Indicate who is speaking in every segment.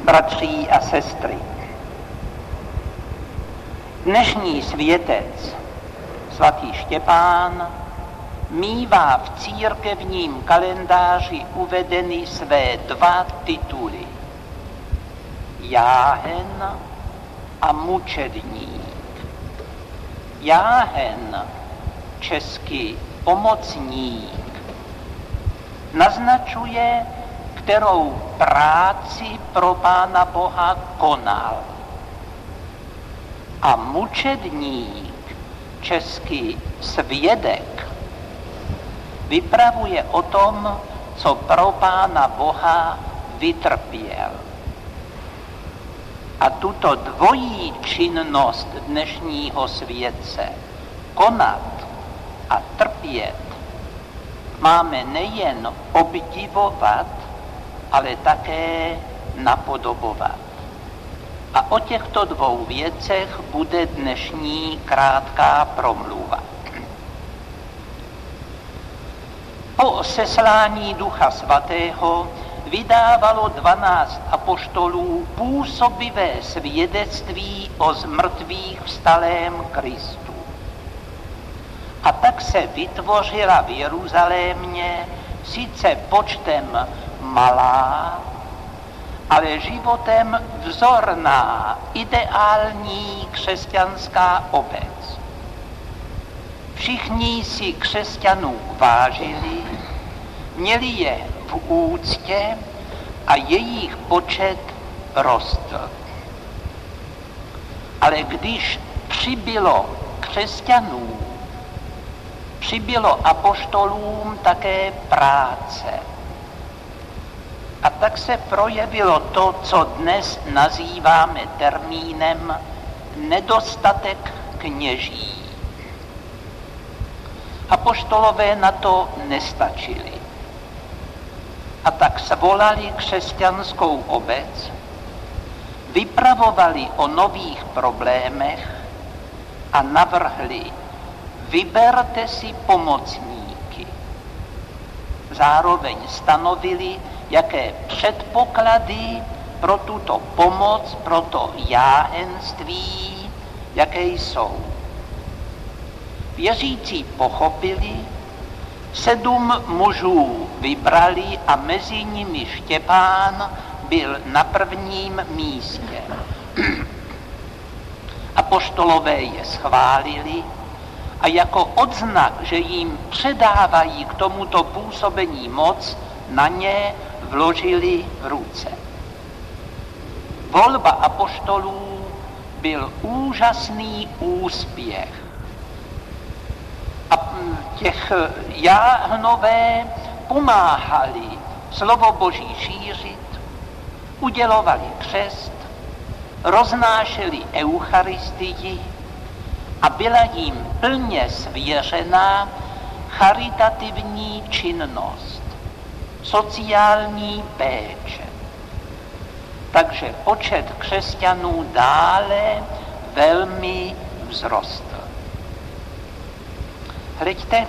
Speaker 1: Bratří a sestry, dnešní světec, svatý Štěpán, mívá v církevním kalendáři uvedeny své dva tituly. Jáhen a mučedník. Jáhen, česky pomocník, naznačuje, kterou práci pro Pána Boha konal. A mučedník, česky svědek, vypravuje o tom, co pro Pána Boha vytrpěl. A tuto dvojí činnost dnešního světce, konat a trpět, máme nejen obdivovat, ale také napodobovat. A o těchto dvou věcech bude dnešní krátká promluva. Po seslání Ducha Svatého vydávalo 12 apoštolů působivé svědectví o zmrtvých vstalém Kristu. A tak se vytvořila v Jeruzalémě sice počtem malá, ale životem vzorná, ideální křesťanská obec. Všichni si křesťanů vážili, měli je v úctě a jejich počet rostl. Ale když přibylo křesťanů, přibylo apoštolům také práce. A tak se projevilo to, co dnes nazýváme termínem nedostatek kněží. Apoštolové na to nestačili. A tak svolali křesťanskou obec, vypravovali o nových problémech a navrhli: vyberte si pomocníky. Zároveň stanovili, jaké předpoklady pro tuto pomoc, pro to jáhenství, jaké jsou. Věřící pochopili, 7 mužů vybrali a mezi nimi Štěpán byl na prvním místě. Apoštolové je schválili a jako odznak, že jim předávají k tomuto působení moc, na ně vložili ruce. Volba apoštolů byl úžasný úspěch. A těch jáhnové pomáhali slovo Boží šířit, udělovali křest, roznášeli eucharistii a byla jim plně svěřená charitativní činnost, sociální péče. Takže počet křesťanů dále velmi vzrostl. Hleďte,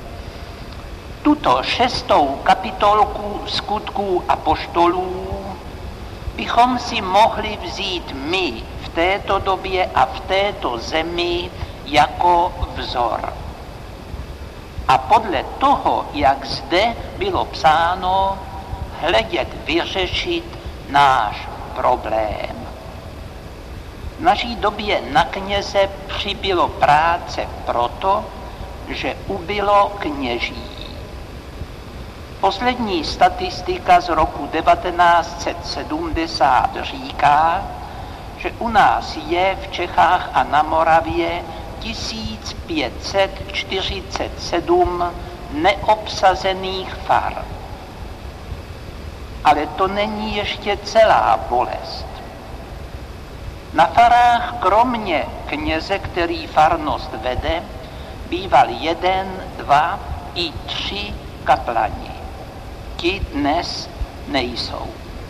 Speaker 1: tuto 6. kapitolku Skutků apoštolů bychom si mohli vzít my v této době a v této zemi jako vzor. A podle toho, jak zde bylo psáno, hledět vyřešit náš problém. V naší době na kněze přibylo práce proto, že ubylo kněží. Poslední statistika z roku 1970 říká, že u nás je v Čechách a na Moravě 1547 neobsazených far. Ale to není ještě celá bolest. Na farách kromě kněze, který farnost vede, býval 1, 2 i 3 kaplani. Ti dnes nejsou.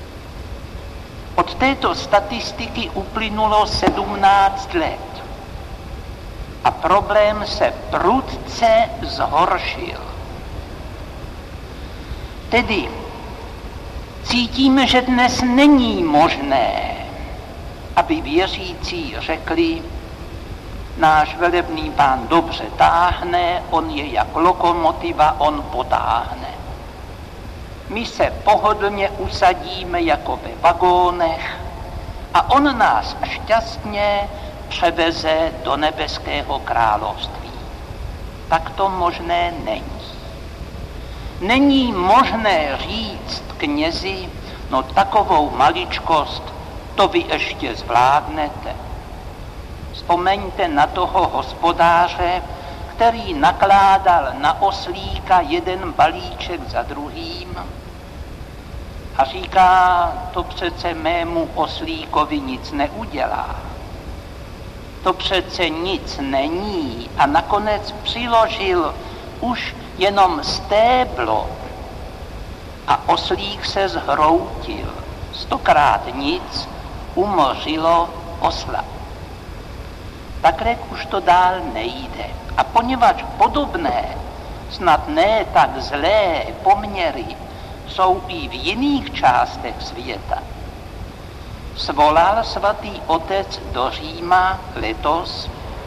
Speaker 1: Od této statistiky uplynulo 17 let a problém se prudce zhoršil. Tedy Cítíme, že dnes není možné, aby věřící řekli, náš velebný pán dobře táhne, on je jak lokomotiva, on potáhne. My se pohodlně usadíme jako ve vagónech a on nás šťastně převeze do nebeského království. Tak to možné není. Není možné říct knězi, no takovou maličkost, to vy ještě zvládnete. Vzpomeňte na toho hospodáře, který nakládal na oslíka jeden balíček za druhým a říká, to přece mému oslíkovi nic neudělá. To přece nic není a nakonec přiložil už jenom stéblo a oslík se zhroutil. 100krát nic umořilo osla. Takhle už to dál nejde. A poněvadž podobné, snad ne tak zlé poměry jsou i v jiných částech světa, svolal svatý otec do Říma letos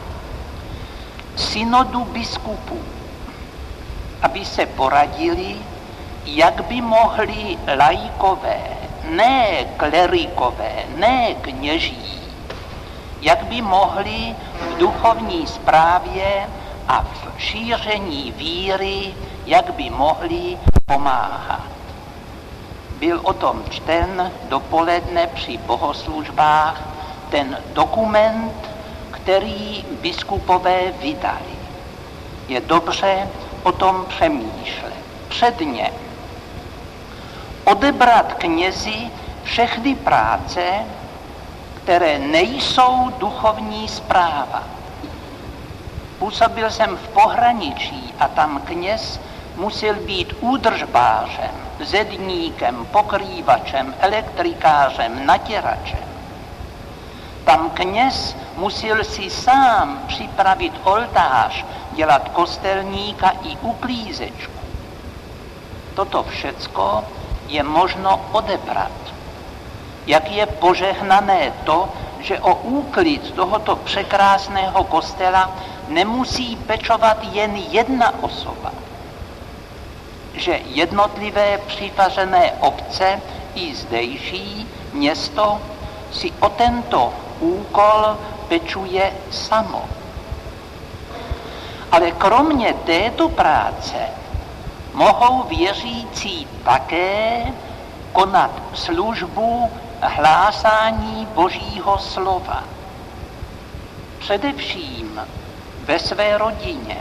Speaker 1: synodu biskupů, aby se poradili, jak by mohli laikové, ne klerikové, ne kněží, jak by mohli v duchovní správě a v šíření víry, jak by mohli pomáhat. Byl o tom čten dopoledne při bohoslužbách ten dokument, který biskupové vydali. Je dobře o tom přemýšlet. Předně odebrat knězi všechny práce, které nejsou duchovní správa. Působil jsem v pohraničí a tam kněz musel být údržbářem, zedníkem, pokrývačem, elektrikářem, natěračem. Tam kněz musel si sám připravit oltář, dělat kostelníka i uklízečku. Toto všecko je možno odebrat. Jak je požehnané to, že o úklid tohoto překrásného kostela nemusí pečovat jen jedna osoba. Že jednotlivé přifařené obce i zdejší město si o tento úkol pečuje samo. Ale kromě této práce mohou věřící také konat službu hlásání Božího slova. Především ve své rodině.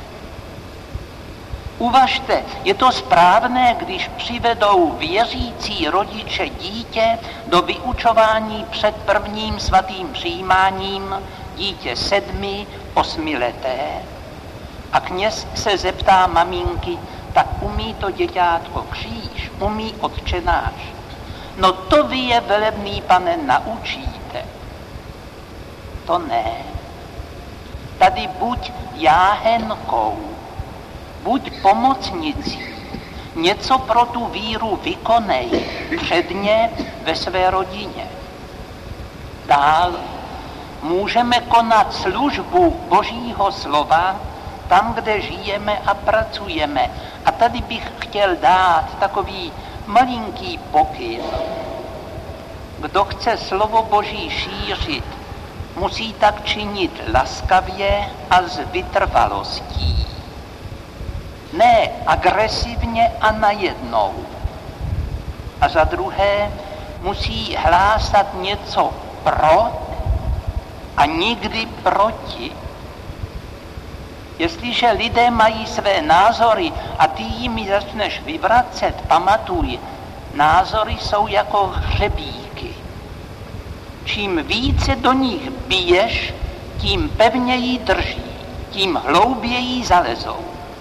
Speaker 1: Uvažte, je to správné, když přivedou věřící rodiče dítě do vyučování před prvním svatým přijímáním, dítě 7, 8 leté. A kněz se zeptá maminky, tak umí to děťátko kříž, umí Otčenáš. No to vy je, velebný pane, naučíte. To ne. Tady buď jáhenkou, buď pomocnicí, něco pro tu víru vykonej, předně ve své rodině. Dál můžeme konat službu Božího slova tam, kde žijeme a pracujeme. A tady bych chtěl dát takový malinký pokyn. Kdo chce slovo Boží šířit, musí tak činit laskavě a s vytrvalostí. Ne agresivně a najednou. A za druhé musí hlásat něco pro a nikdy proti. Jestliže lidé mají své názory a ty jimi začneš vyvracet, pamatuj, názory jsou jako hřebíky. Čím více do nich biješ, tím pevněji drží, tím hlouběji zalezou.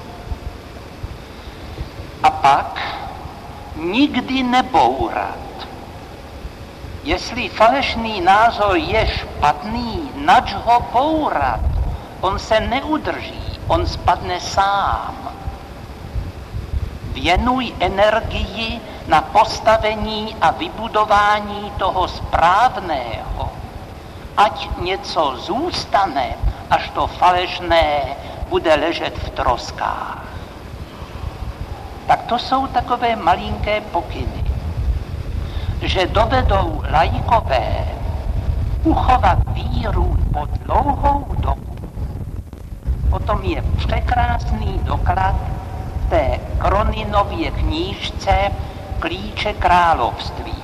Speaker 1: A pak nikdy nebourat. Jestli falešný názor je špatný, nač ho bourat? On se neudrží, on spadne sám. Věnuj energii na postavení a vybudování toho správného. Ať něco zůstane, až to falešné bude ležet v troskách. Tak to jsou takové malinké pokyny, že dovedou laikové uchovat víru po dlouhou dobu. Potom je překrásný doklad v té Kroninově knížce Klíče království.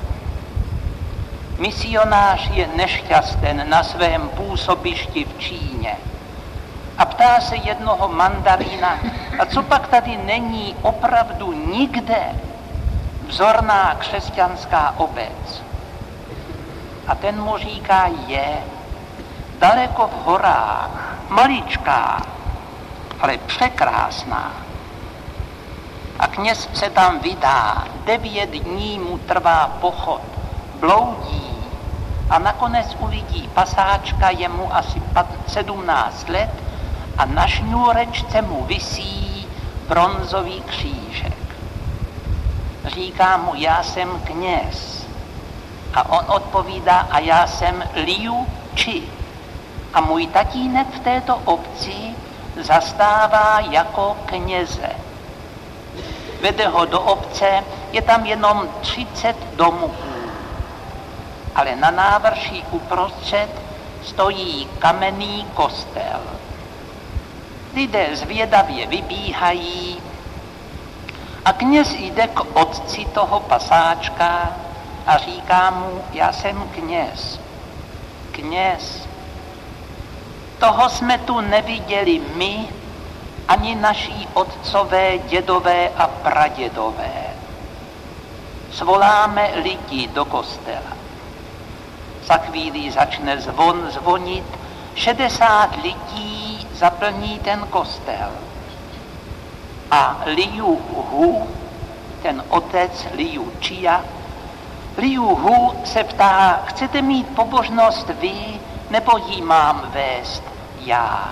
Speaker 1: Misionář je nešťasten na svém působišti v Číně a ptá se jednoho mandarína, a co pak tady není opravdu nikde vzorná křesťanská obec? A ten mu říká, je daleko v horách, maličká, ale překrásná. A kněz se tam vydá, 9 dní mu trvá pochod, bloudí a nakonec uvidí pasáčka, je mu asi 17 let a na šňůrečce mu visí bronzový křížek. Říká mu, já jsem kněz. A on odpovídá, a já jsem Liu Chi. A můj tatínek v této obci zastává jako kněze. Vede ho do obce, je tam jenom 30 domů. Ale na návrší uprostřed stojí kamenný kostel. Lidé zvědavě vybíhají a kněz jde k otci toho pasáčka a říká mu, já jsem kněz. Kněz. Toho jsme tu neviděli my, ani naši otcové, dědové a pradědové. Svoláme lidi do kostela. Za chvíli začne zvon zvonit, 60 lidí zaplní ten kostel. A Liu Hu, ten otec Liu Chia, Liu Hu se ptá, chcete mít pobožnost vy, nebo ji mám vést já?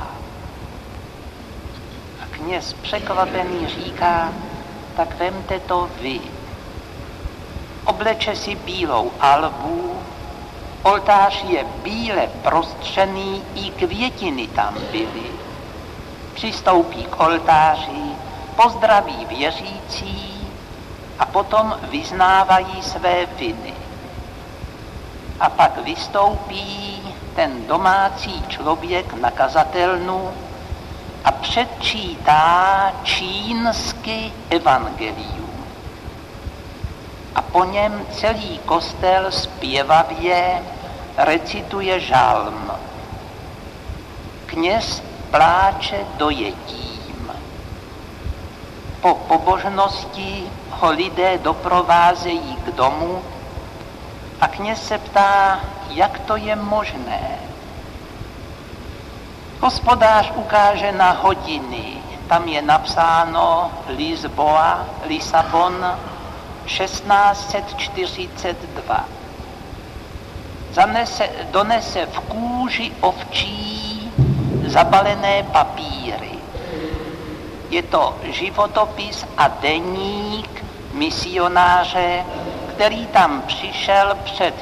Speaker 1: A kněz překvapený říká, tak vemte to vy. Obleče si bílou albu, oltář je bíle prostřený, i květiny tam byly. Přistoupí k oltáři, pozdraví věřící a potom vyznávají své viny. A pak vystoupí ten domácí člověk na kazatelnu a předčítá čínsky evangelium. A po něm celý kostel zpěvavě recituje žalm. Kněz pláče dojetím. Po pobožnosti ho lidé doprovázejí k domu a kněz se ptá, jak to je možné. Hospodář ukáže na hodiny, tam je napsáno Lisabon 1642. Donese v kůži ovčí zabalené papíry. Je to životopis a deník misionáře, který tam přišel před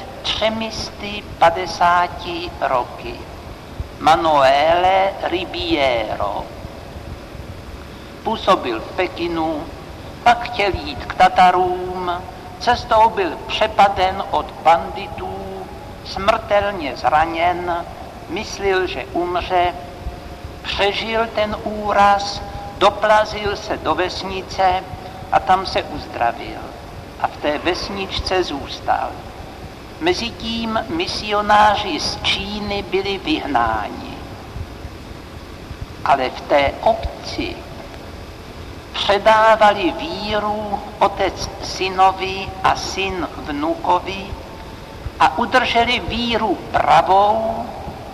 Speaker 1: 350 roky. Manuele Ribiero. Působil v Pekinu, pak chtěl jít k Tatarům, cestou byl přepaden od banditů, smrtelně zraněn, myslel, že umře, přežil ten úraz, doplazil se do vesnice a tam se uzdravil. A v té vesničce zůstal. Mezitím misionáři z Číny byli vyhnáni. Ale v té obci předávali víru otec synovi a syn vnukovi a udrželi víru pravou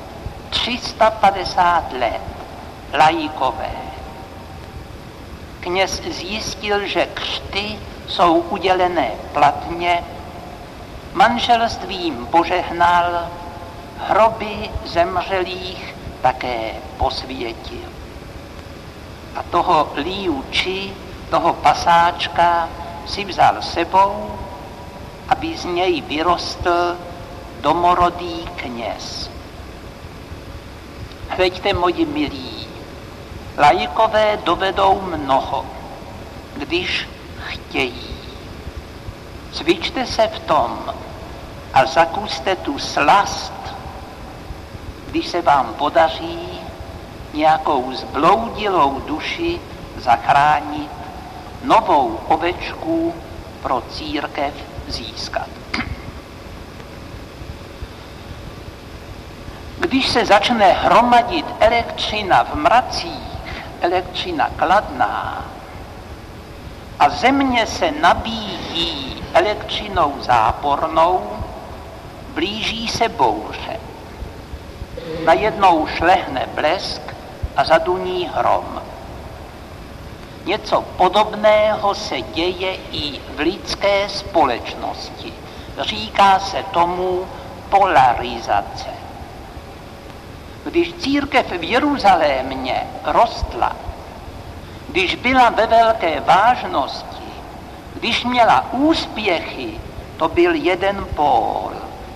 Speaker 1: 350 let, laikové. Kněz zjistil, že křty jsou udělené platně, manželstvím požehnal, hroby zemřelých také posvětil. A toho Liu Chi, toho pasáčka, si vzal sebou, aby z něj vyrostl domorodý kněz. Hleďte, moji milí, laikové dovedou mnoho, když chtějí. Cvičte se v tom a zakuste tu slast, když se vám podaří nějakou zbloudilou duši zachránit, novou ovečku pro církev získat. Když se začne hromadit elektřina v mracích, elektřina kladná, a země se nabíjí elektřinou zápornou, blíží se bouře. Najednou šlehne blesk a zaduní hrom. Něco podobného se děje i v lidské společnosti. Říká se tomu polarizace. Když církev v Jeruzalémě rostla, když byla ve velké vážnosti, když měla úspěchy, to byl jeden pól.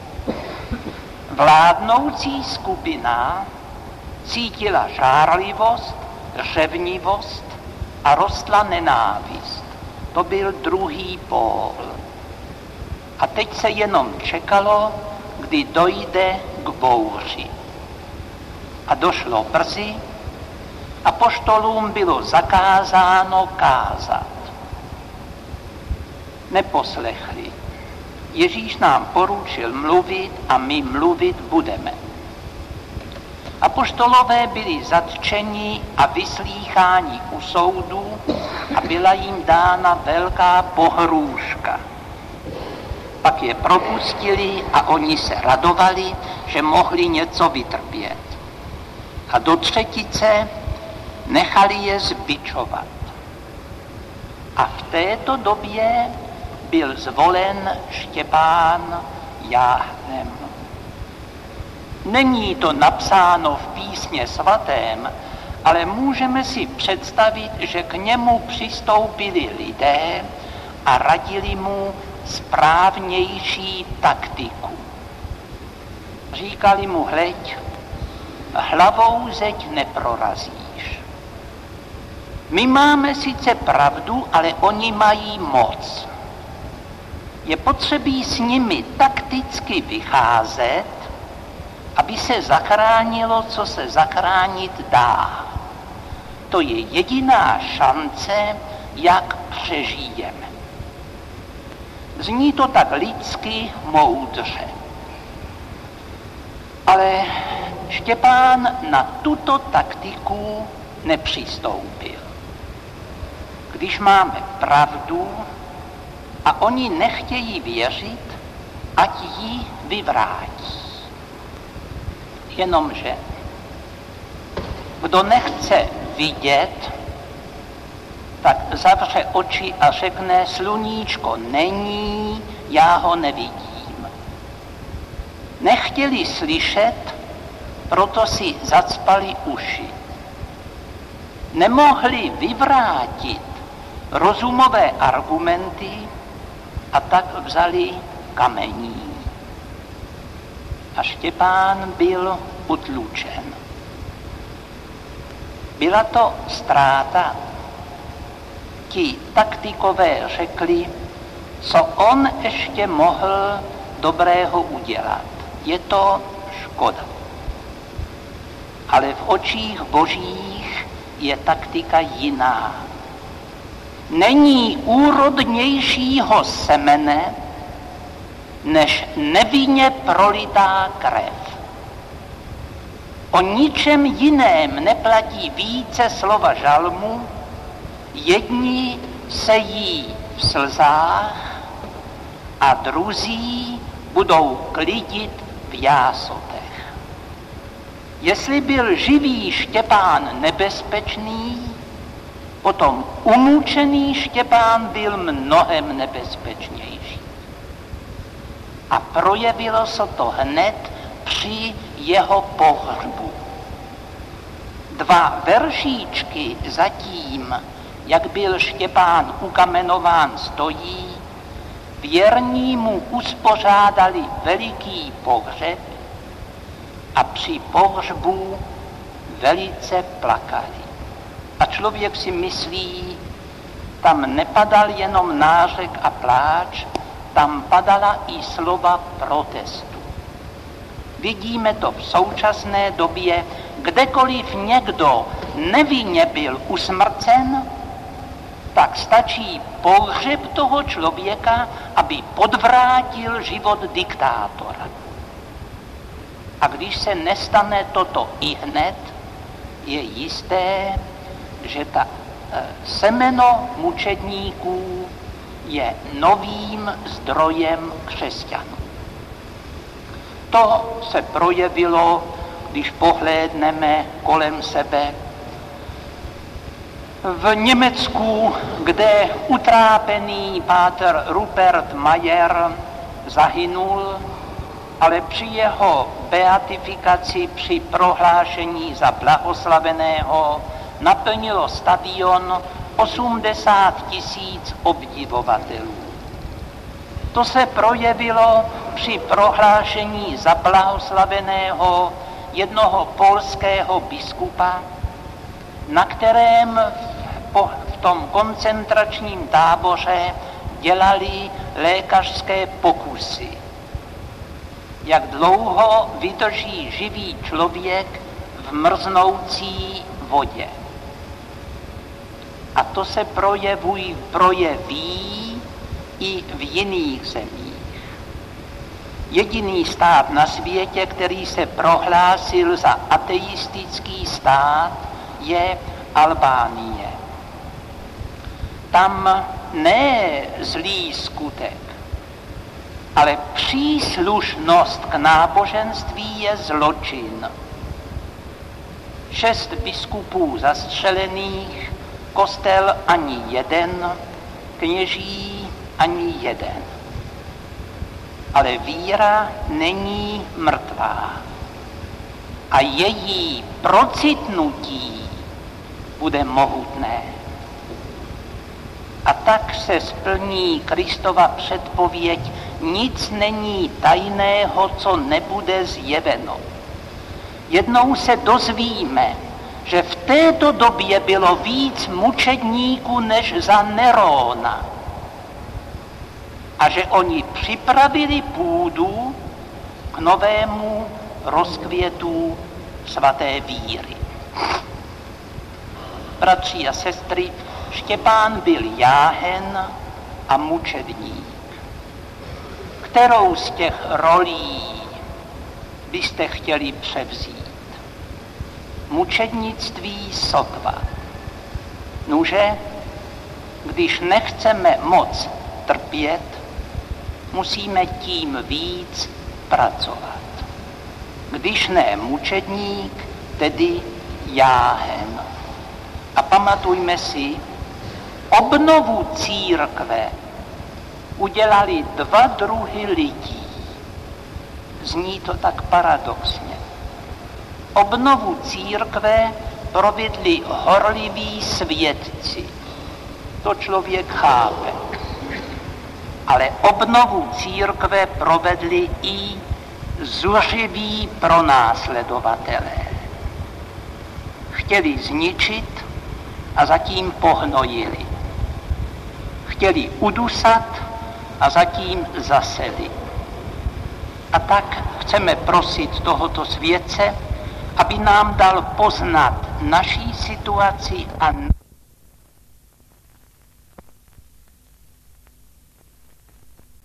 Speaker 1: Vládnoucí skupina cítila žárlivost, řevnivost a rostla nenávist. To byl druhý pól. A teď se jenom čekalo, kdy dojde k bouři. A došlo brzy, apoštolům bylo zakázáno kázat. Neposlechli. Ježíš nám poručil mluvit a my mluvit budeme. Apoštolové byli zatčeni a vyslýcháni u soudu a byla jim dána velká pohrůžka. Pak je propustili a oni se radovali, že mohli něco vytrpět. A do třetice nechali je zbičovat. A v této době byl zvolen Štěpán Jáhnem. Není to napsáno v písmě svatém, ale můžeme si představit, že k němu přistoupili lidé a radili mu správnější taktiku. Říkali mu, hleď, hlavou zeď neprorazíš. My máme sice pravdu, ale oni mají moc. Je potřebí s nimi takticky vycházet, aby se zachránilo, co se zachránit dá. To je jediná šance, jak přežijeme. Zní to tak lidsky moudře. Ale Štěpán na tuto taktiku nepřistoupil. Když máme pravdu a oni nechtějí věřit, ať ji vyvrátí. Jenomže kdo nechce vidět, tak zavře oči a řekne, sluníčko není, já ho nevidím. Nechtěli slyšet, proto si zacpali uši. Nemohli vyvrátit rozumové argumenty a tak vzali kamení. A Štěpán byl utlučen. Byla to ztráta. Ti taktikové řekli, co on ještě mohl dobrého udělat. Je to škoda. Ale v očích božích je taktika jiná. Není úrodnějšího semene, než nevinně prolitá krev. O ničem jiném neplatí více slova žalmu, jedni sejí v slzách a druzí budou klidit v jásotech. Jestli byl živý Štěpán nebezpečný, potom umučený Štěpán byl mnohem nebezpečnější. A projevilo se to hned při jeho pohřbu. 2 veršíčky zatím jak byl Štěpán ukamenován, stojí, věrní mu uspořádali veliký pohřeb a při pohřbu velice plakali. A člověk si myslí, tam nepadal jenom nářek a pláč, tam padala i slova protestu. Vidíme to v současné době, kdekoliv někdo nevinně byl usmrcen, tak stačí pohřeb toho člověka, aby podvrátil život diktátora. A když se nestane toto ihned, je jisté, že ta semeno mučedníků je novým zdrojem křesťanů. To se projevilo, když pohlédneme kolem sebe. V Německu, kde utrápený páter Rupert Mayer zahynul, ale při jeho beatifikaci, při prohlášení za blahoslaveného, naplnilo stadion 80 000 obdivovatelů. To se projevilo při prohlášení za blahoslaveného jednoho polského biskupa, na kterém v tom koncentračním táboře dělali lékařské pokusy. Jak dlouho vydrží živý člověk v mrznoucí vodě. A to se projeví i v jiných zemích. Jediný stát na světě, který se prohlásil za ateistický stát, je Albánie. Tam ne zlý skutek, ale příslušnost k náboženství je zločin. 6 biskupů zastřelených, kostel ani jeden, kněží ani jeden. Ale víra není mrtvá. A její procitnutí bude mohutné. A tak se splní Kristova předpověď, nic není tajného, co nebude zjeveno. Jednou se dozvíme, že v této době bylo víc mučedníků než za Nerona. A že oni připravili půdu k novému rozkvětu svaté víry. Bratři a sestry, Štěpán byl jáhen a mučedník. Kterou z těch rolí byste chtěli převzít? Mučednictví sotva. Nuže, když nechceme moc trpět, musíme tím víc pracovat. Když ne mučedník, tedy jáhen. A pamatujme si, obnovu církve udělali 2 druhy lidí. Zní to tak paradoxně. Obnovu církve provedli horliví svědci. To člověk chápe. Ale obnovu církve provedli i zuřiví pronásledovatelé. Chtěli zničit a zatím pohnojili. Chtěli udusat a zatím zaseli. A tak chceme prosit tohoto světce, aby nám dal poznat naší situaci a